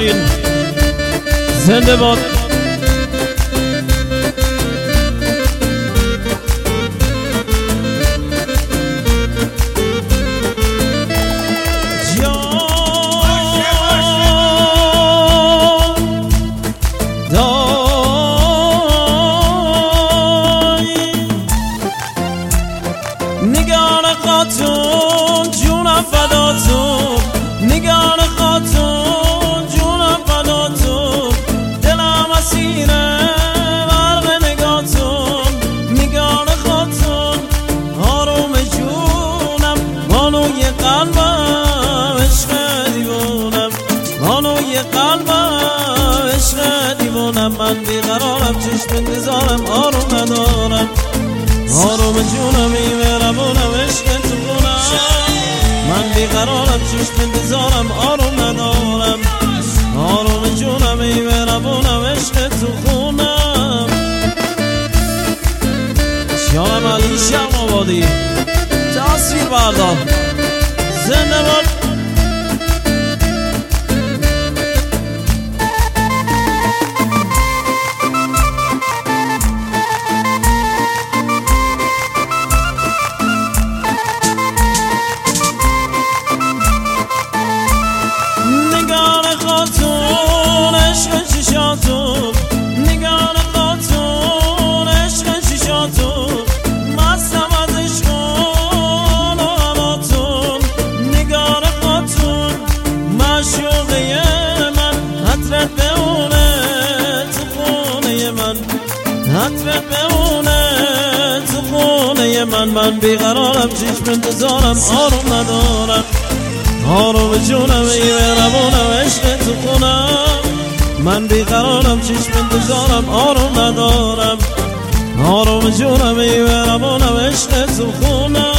پایین. زنده باد. نگار خاتون جونم فداتون، نگار خاتون جونم فداتون، دلم اسیره برق نگاتون. نگار خاتون آروم جونم، بانوی قلبم عشق دیوونم، بانوی قلبم عشق دیوونم. من بیقرارم چشم انتظارم آروم ندارم، آروم جونم میبرمونم عشق تو خونم. من بیقرارم چشم انتظارم آروم ندارم، آروم جونم میبرمونم عشق تو خونم. شیانم علی شم آبادی تصویر بردار. زنده باد. خاتون عشق چشاتون، نگار خاتون عشق چشاتون، مستم از عشق و هواتون. نگار خاتون معشوقه من، حضرت بمونه تو خونه من، حضرت بمونه تو خونه من. من بیقرارم چشم انتظارم آروم ندارم، آروم جونم میبرمونم عشق تو خونم. من بیقرارم چشم انتظارم آروم ندارم، آروم جونم میبرمونم عشق تو خونم.